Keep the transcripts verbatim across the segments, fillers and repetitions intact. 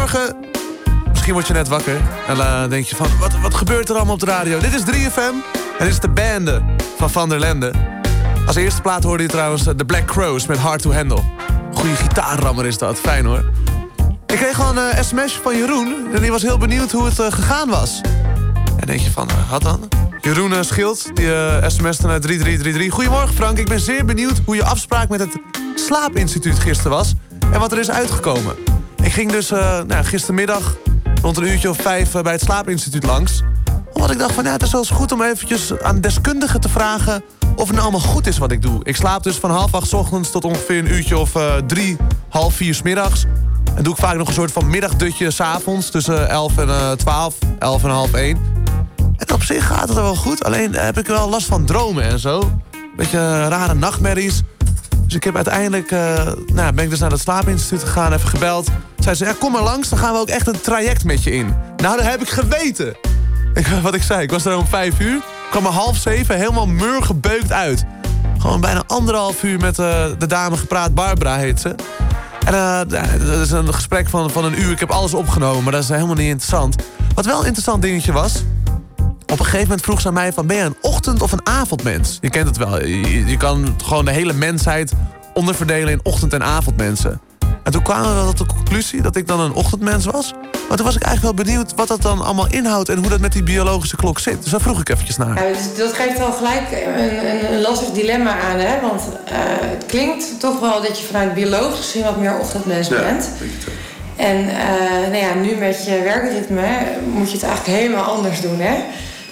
Goedemorgen. Misschien word je net wakker en uh, denk je van... Wat, wat gebeurt er allemaal op de radio? Dit is drie F M en dit is de bande van Van der Lende. Als eerste plaat hoorde je trouwens de Black Crows met Hard to Handle. Goeie gitaarrammer is dat, fijn hoor. Ik kreeg al een uh, sms'je van Jeroen en die was heel benieuwd hoe het uh, gegaan was. En denk je van, uh, wat dan? Jeroen uh, Schild, die uh, sms'te naar drie drie drie drie. Goedemorgen Frank, ik ben zeer benieuwd hoe je afspraak met het Slaapinstituut gisteren was... en wat er is uitgekomen. Ik ging dus uh, nou, gistermiddag rond een uurtje of vijf uh, bij het Slaapinstituut langs. Omdat ik dacht van, ja, het is wel eens goed om eventjes aan deskundigen te vragen... of het nou allemaal goed is wat ik doe. Ik slaap dus van half acht 's ochtends tot ongeveer een uurtje of uh, drie, half vier 's middags. En doe ik vaak nog een soort van middagdutje 's avonds tussen elf en uh, twaalf, elf en half één. En op zich gaat het er wel goed, alleen heb ik wel last van dromen en zo. Beetje uh, rare nachtmerries. Dus ik heb uiteindelijk, uh, nou, ben ik dus naar het Slaapinstituut gegaan, even gebeld. Zei ze, ja, kom maar langs, dan gaan we ook echt een traject met je in. Nou, dat heb ik geweten. Ik, wat ik zei, ik was er om vijf uur. Kwam om half zeven helemaal murgebeukt uit. Gewoon bijna anderhalf uur met uh, de dame gepraat. Barbara heet ze. En uh, dat is een gesprek van, van een uur. Ik heb alles opgenomen, maar dat is helemaal niet interessant. Wat wel een interessant dingetje was... Op een gegeven moment vroeg ze aan mij van... ben je een ochtend- of een avondmens? Je kent het wel. Je, je kan gewoon de hele mensheid onderverdelen in ochtend- en avondmensen. En toen kwamen we tot de conclusie dat ik dan een ochtendmens was. Maar toen was ik eigenlijk wel benieuwd wat dat dan allemaal inhoudt... en hoe dat met die biologische klok zit. Dus daar vroeg ik eventjes naar. Ja, dus dat geeft wel gelijk een, een, een lastig dilemma aan. Hè? Want uh, het klinkt toch wel dat je vanuit biologisch gezien wat meer ochtendmens ja, bent. En uh, nou ja, nu met je werkritme moet je het eigenlijk helemaal anders doen. Hè?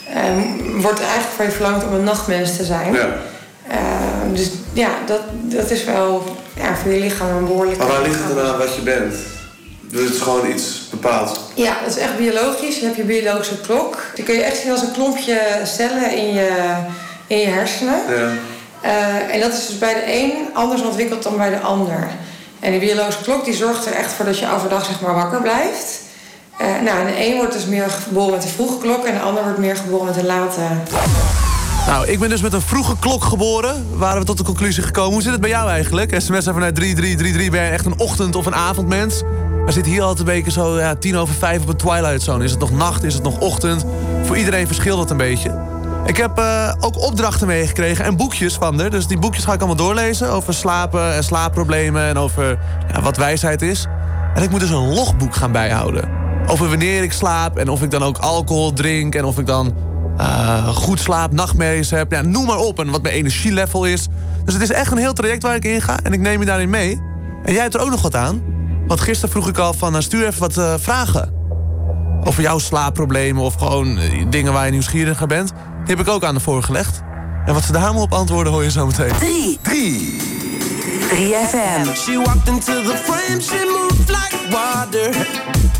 Uh, wordt eigenlijk van je verlangd om een nachtmens te zijn. Ja. Uh, dus ja, dat, dat is wel ja, voor je lichaam een behoorlijke... Maar waar ligt het dan aan wat je bent? Dus het is gewoon iets bepaald? Ja, het is echt biologisch. Je hebt je biologische klok. Die kun je echt zien als een klompje cellen in je, in je hersenen. Ja. Uh, en dat is dus bij de een anders ontwikkeld dan bij de ander. En die biologische klok die zorgt er echt voor dat je overdag zeg maar wakker blijft. Uh, nou, en de een wordt dus meer geboren met een vroege klok... en de ander wordt meer geboren met een late... Nou, ik ben dus met een vroege klok geboren. Waren we tot de conclusie gekomen. Hoe zit het bij jou eigenlijk? S M S vanuit drie drie drie drie. Ben je echt een ochtend- of een avondmens? We zitten hier altijd een beetje zo ja, tien over vijf op een Twilight Zone. Is het nog nacht? Is het nog ochtend? Voor iedereen verschilt dat een beetje. Ik heb uh, ook opdrachten meegekregen en boekjes van haar. Dus die boekjes ga ik allemaal doorlezen. Over slapen en slaapproblemen en over ja, wat wijsheid is. En ik moet dus een logboek gaan bijhouden. Over wanneer ik slaap en of ik dan ook alcohol drink... en of ik dan uh, goed slaap, nachtmerries heb. Ja, noem maar op en wat mijn energielevel is. Dus het is echt een heel traject waar ik in ga. En ik neem je daarin mee. En jij hebt er ook nog wat aan. Want gisteren vroeg ik al van uh, stuur even wat uh, vragen. Over jouw slaapproblemen of gewoon uh, dingen waar je nieuwsgierig naar bent. Die heb ik ook aan de voorgelegd. En wat ze daar allemaal op antwoorden hoor je zo meteen. drie. drie. drie F M. She walked into the frame, she moved like water.